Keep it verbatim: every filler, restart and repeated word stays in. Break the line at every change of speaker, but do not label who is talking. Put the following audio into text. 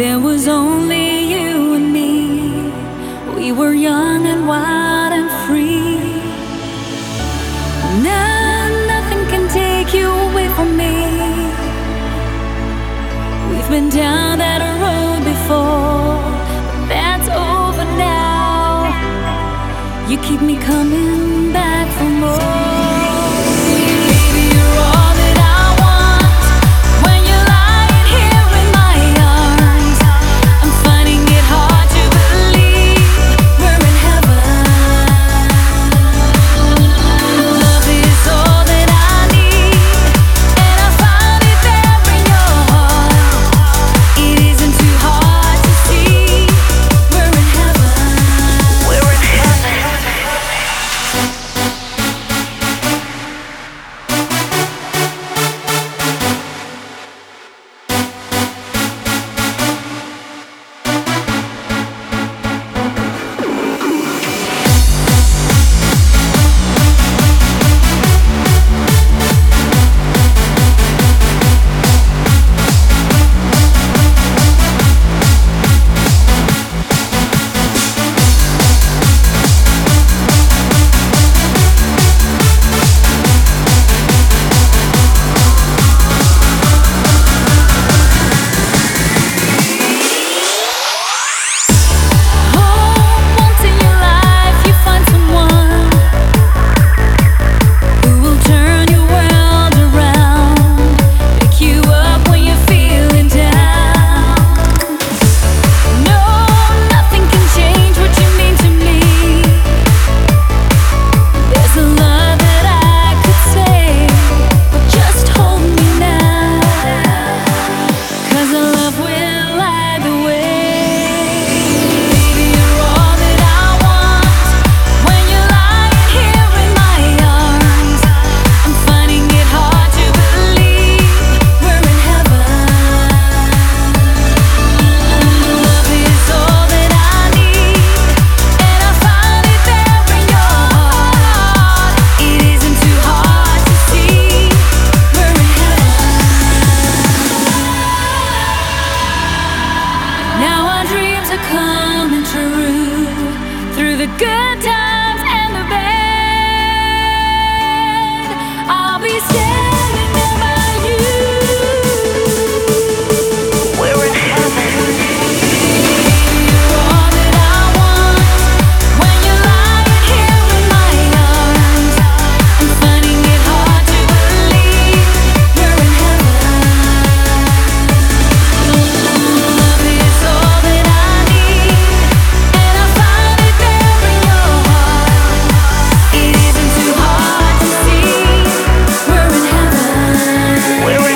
There was only you and me. We were young and wild and free. Now nothing can take you away from me. We've been down that road before, but that's over now. You keep me coming back for more. Coming true through the good times and the bad. I'll be standing there by you. We're in heaven. You're all that I want when you're lying here in my arms. I'm finding it hard to believe we're in heaven. Love is all that I we're